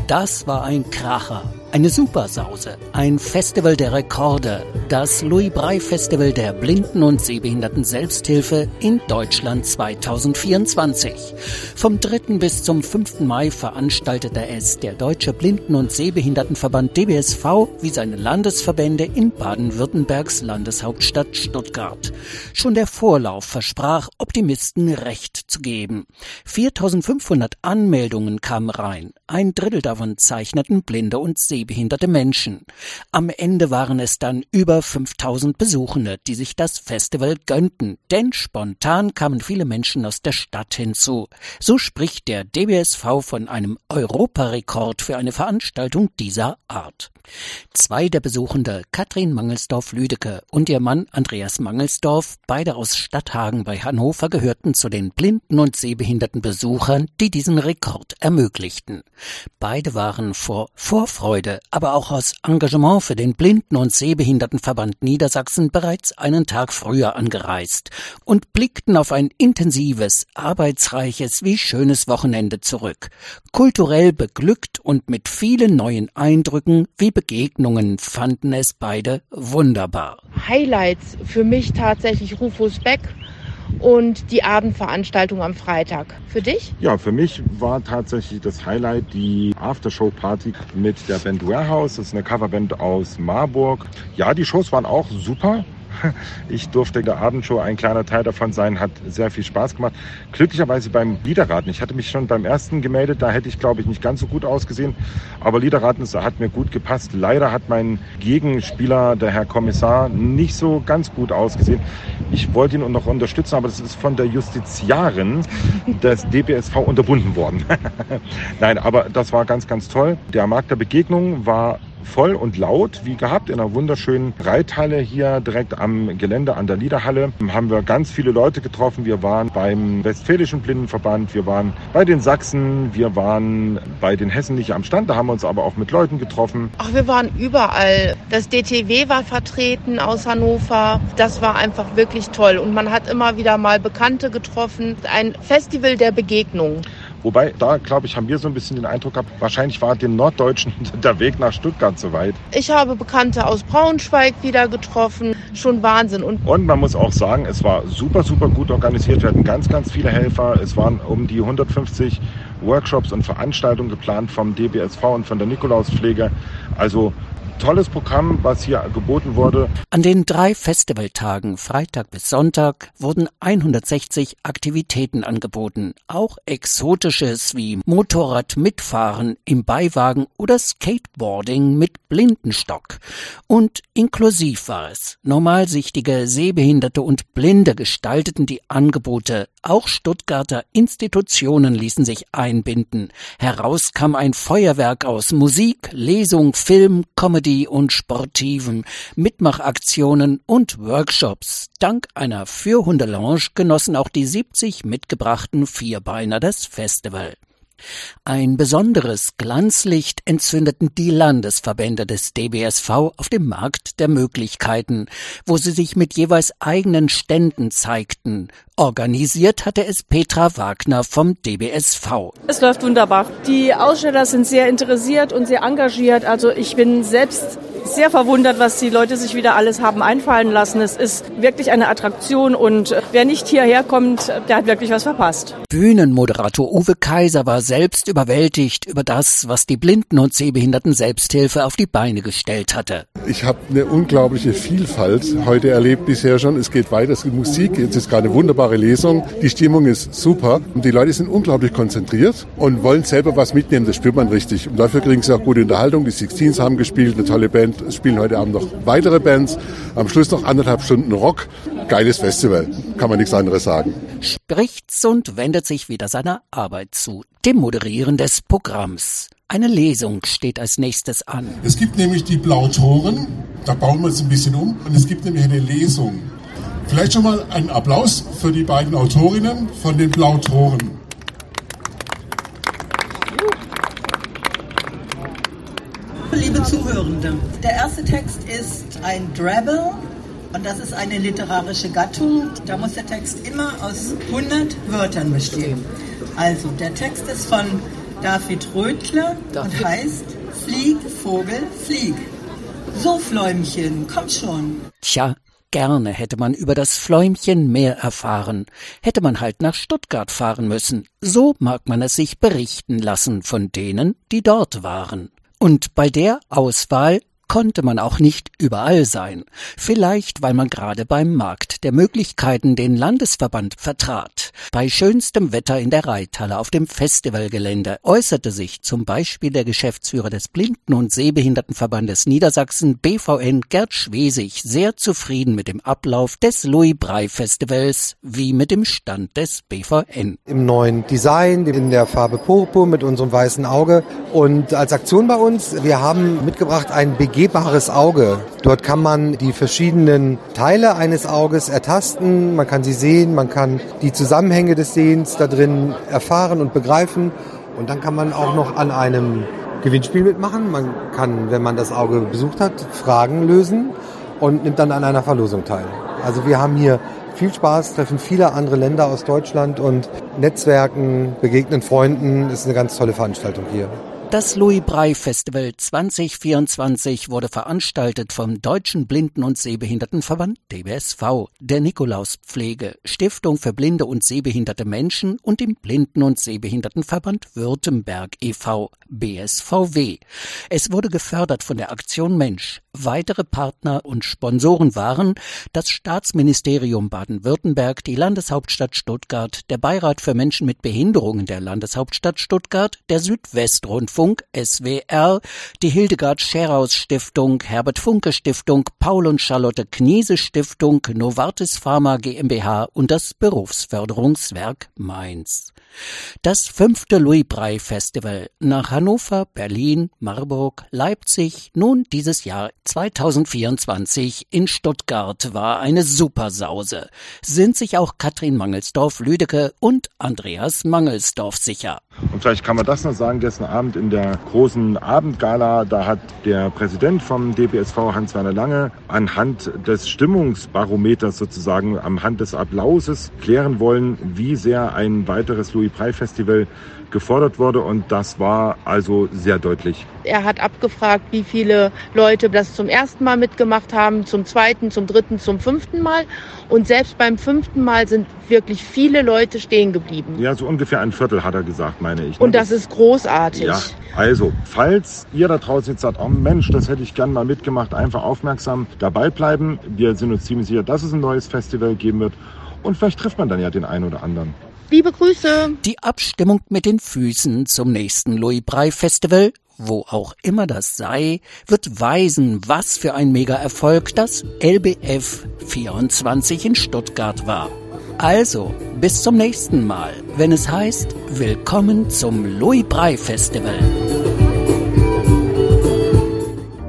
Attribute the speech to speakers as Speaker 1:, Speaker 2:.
Speaker 1: Das war ein Kracher, eine Supersause, ein Festival der Rekorde, das Louis-Braille-Festival der Blinden- und Sehbehinderten-Selbsthilfe in Deutschland 2024. Vom 3. bis zum 5. Mai veranstaltete es der Deutsche Blinden- und Sehbehindertenverband DBSV wie seine Landesverbände in Baden-Württembergs Landeshauptstadt Stuttgart. Schon der Vorlauf versprach, Optimisten Recht zu geben. 4.500 Anmeldungen kamen rein, ein Drittel davon zeichneten blinde und sehbehinderte Menschen. Am Ende waren es dann über 5.000 Besuchende, die sich das Festival gönnten, denn spontan kamen viele Menschen aus der Stadt hinzu. So spricht der DBSV von einem Europarekord für eine Veranstaltung dieser Art. Zwei der Besuchende, Katrin Mangelsdorf-Lüdecke und ihr Mann Andreas Mangelsdorf, beide aus Stadthagen bei Hannover, gehörten zu den blinden und sehbehinderten Besuchern, die diesen Rekord ermöglichten. Beide waren vor Vorfreude, aber auch aus Engagement für den Blinden- und Sehbehindertenverband Niedersachsen bereits einen Tag früher angereist und blickten auf ein intensives, arbeitsreiches wie schönes Wochenende zurück. Kulturell beglückt und mit vielen neuen Eindrücken wie Begegnungen fanden es beide wunderbar.
Speaker 2: Highlights für mich tatsächlich Rufus Beck und die Abendveranstaltung am Freitag. Für dich?
Speaker 3: Ja, für mich war tatsächlich das Highlight die Aftershow-Party mit der Band Warehouse. Das ist eine Coverband aus Marburg. Ja, die Shows waren auch super. Ich durfte der Abendshow ein kleiner Teil davon sein, hat sehr viel Spaß gemacht. Glücklicherweise beim Liederraten. Ich hatte mich schon beim ersten gemeldet, da hätte ich, glaube ich, nicht ganz so gut ausgesehen. Aber Liederraten hat mir gut gepasst. Leider hat mein Gegenspieler, der Herr Kommissar, nicht so ganz gut ausgesehen. Ich wollte ihn noch unterstützen, aber das ist von der Justiziarin des DBSV unterbunden worden. Nein, aber das war ganz, ganz toll. Der Markt der Begegnung war voll und laut, wie gehabt, in einer wunderschönen Reithalle hier direkt am Gelände an der Liederhalle. Haben wir ganz viele Leute getroffen. Wir waren beim Westfälischen Blindenverband, wir waren bei den Sachsen, wir waren bei den Hessen nicht am Stand, da haben wir uns aber auch mit Leuten getroffen.
Speaker 2: Ach, wir waren überall. Das DTW war vertreten aus Hannover. Das war einfach wirklich toll und man hat immer wieder mal Bekannte getroffen. Ein Festival der Begegnung.
Speaker 3: Wobei, da, glaube ich, haben wir so ein bisschen den Eindruck gehabt, wahrscheinlich war den Norddeutschen der Weg nach Stuttgart so weit.
Speaker 2: Ich habe Bekannte aus Braunschweig wieder getroffen. Schon Wahnsinn. Und
Speaker 3: man muss auch sagen, es war super, super gut organisiert. Wir hatten ganz, ganz viele Helfer. Es waren um die 150 Workshops und Veranstaltungen geplant vom DBSV und von der Nikolauspflege. Also tolles Programm, was hier geboten wurde.
Speaker 1: An den 3 Festivaltagen, Freitag bis Sonntag, wurden 160 Aktivitäten angeboten. Auch Exotisches wie Motorradmitfahren im Beiwagen oder Skateboarding mit Blindenstock. Und inklusiv war es. Normalsichtige, Sehbehinderte und Blinde gestalteten die Angebote. Auch Stuttgarter Institutionen ließen sich einbinden. Heraus kam ein Feuerwerk aus Musik, Lesung, Film, Comedy und Sportiven, Mitmachaktionen und Workshops. Dank einer Fürhunde-Lounge genossen auch die 70 mitgebrachten Vierbeiner das Festival. Ein besonderes Glanzlicht entzündeten die Landesverbände des DBSV auf dem Markt der Möglichkeiten, wo sie sich mit jeweils eigenen Ständen zeigten. Organisiert hatte es Petra Wagner vom DBSV.
Speaker 4: Es läuft wunderbar. Die Aussteller sind sehr interessiert und sehr engagiert. Also ich bin selbst sehr verwundert, was die Leute sich wieder alles haben einfallen lassen. Es ist wirklich eine Attraktion und wer nicht hierher kommt, der hat wirklich was verpasst.
Speaker 1: Bühnenmoderator Uwe Kaiser war selbst überwältigt über das, was die Blinden- und Sehbehinderten-Selbsthilfe auf die Beine gestellt hatte.
Speaker 5: Ich habe eine unglaubliche Vielfalt heute erlebt bisher schon. Es geht weiter, es gibt Musik, jetzt ist gerade eine wunderbare Lesung. Die Stimmung ist super und die Leute sind unglaublich konzentriert und wollen selber was mitnehmen, das spürt man richtig. Und dafür kriegen sie auch gute Unterhaltung. Die Sixteens haben gespielt, eine tolle Band. Es spielen heute Abend noch weitere Bands. Am Schluss noch 1,5 Stunden Rock. Geiles Festival, kann man nichts anderes sagen.
Speaker 1: Spricht's und wendet sich wieder seiner Arbeit zu, dem Moderieren des Programms. Eine Lesung steht als nächstes an.
Speaker 6: Es gibt nämlich die Blautoren, da bauen wir es ein bisschen um. Und es gibt nämlich eine Lesung. Vielleicht schon mal einen Applaus für die beiden Autorinnen von den Blautoren.
Speaker 7: Liebe Zuhörende, der erste Text ist ein Drabble und das ist eine literarische Gattung. Da muss der Text immer aus 100 Wörtern bestehen. Also der Text ist von David Rödler und heißt Flieg, Vogel, flieg. So, Fläumchen, komm schon.
Speaker 1: Tja, gerne hätte man über das Fläumchen mehr erfahren. Hätte man halt nach Stuttgart fahren müssen. So mag man es sich berichten lassen von denen, die dort waren. Und bei der Auswahl konnte man auch nicht überall sein. Vielleicht, weil man gerade beim Markt der Möglichkeiten den Landesverband vertrat. Bei schönstem Wetter in der Reithalle auf dem Festivalgelände äußerte sich zum Beispiel der Geschäftsführer des Blinden- und Sehbehindertenverbandes Niedersachsen, BVN, Gerd Schwesig, sehr zufrieden mit dem Ablauf des Louis-Braille-Festivals wie mit dem Stand des BVN.
Speaker 8: Im neuen Design, in der Farbe Purpur mit unserem weißen Auge. Und als Aktion bei uns, wir haben mitgebracht ein begehbares Auge. Dort kann man die verschiedenen Teile eines Auges ertasten, man kann sie sehen, man kann die Zusammenhänge des Sehens da drin erfahren und begreifen. Und dann kann man auch noch an einem Gewinnspiel mitmachen. Man kann, wenn man das Auge besucht hat, Fragen lösen und nimmt dann an einer Verlosung teil. Also wir haben hier viel Spaß, treffen viele andere Länder aus Deutschland und Netzwerken, begegnen Freunden. Das ist eine ganz tolle Veranstaltung hier.
Speaker 1: Das Louis-Braille-Festival 2024 wurde veranstaltet vom Deutschen Blinden- und Sehbehindertenverband DBSV, der Nikolauspflege, Stiftung für blinde und sehbehinderte Menschen und dem Blinden- und Sehbehindertenverband Württemberg e.V., BSVW. Es wurde gefördert von der Aktion Mensch. Weitere Partner und Sponsoren waren das Staatsministerium Baden-Württemberg, die Landeshauptstadt Stuttgart, der Beirat für Menschen mit Behinderungen der Landeshauptstadt Stuttgart, der Südwestrundfunk, SWR, die Hildegard Scheraus Stiftung, Herbert Funke Stiftung, Paul und Charlotte Kniese Stiftung, Novartis Pharma GmbH und das Berufsförderungswerk Mainz. Das 5. Louis-Braille-Festival nach Hannover, Berlin, Marburg, Leipzig, nun dieses Jahr 2024 in Stuttgart war eine Supersause. Sind sich auch Katrin Mangelsdorf-Lüdecke und Andreas Mangelsdorf sicher.
Speaker 3: Und vielleicht kann man das noch sagen, gestern Abend in der großen Abendgala, da hat der Präsident vom DBSV, Hans-Werner Lange, anhand des Stimmungsbarometers sozusagen, anhand des Applauses klären wollen, wie sehr ein weiteres Louis-Braille-Festival gefordert wurde, und das war also sehr deutlich.
Speaker 2: Er hat abgefragt, wie viele Leute das zum ersten Mal mitgemacht haben, zum zweiten, zum dritten, zum 5. Mal. Und selbst beim 5. Mal sind wirklich viele Leute stehen geblieben.
Speaker 3: Ja, so ungefähr ein Viertel, hat er gesagt, meine ich.
Speaker 2: Und das ist großartig.
Speaker 3: Ja, also, falls ihr da draußen jetzt sagt, oh Mensch, das hätte ich gern mal mitgemacht, einfach aufmerksam dabei bleiben. Wir sind uns ziemlich sicher, dass es ein neues Festival geben wird. Und vielleicht trifft man dann ja den einen oder anderen.
Speaker 2: Liebe Grüße.
Speaker 1: Die Abstimmung mit den Füßen zum nächsten Louis-Braille-Festival, wo auch immer das sei, wird weisen, was für ein Mega-Erfolg das LBF 24 in Stuttgart war. Also, bis zum nächsten Mal, wenn es heißt, willkommen zum Louis-Braille-Festival.